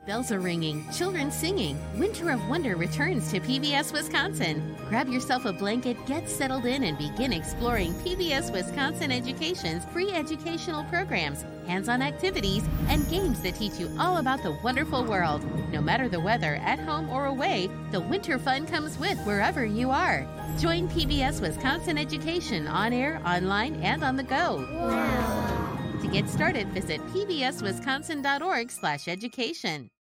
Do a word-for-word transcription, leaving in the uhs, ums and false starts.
Bells are ringing, children singing. Winter of Wonder returns to P B S Wisconsin. Grab yourself a blanket, get settled in, and begin exploring P B S Wisconsin Education's free educational programs, hands-on activities, and games that teach you all about the wonderful world. No matter the weather, at home or away, the winter fun comes with wherever you are. Join P B S Wisconsin Education on air, online, and on the go. Wow. To get started, visit p b s wisconsin dot org slash education.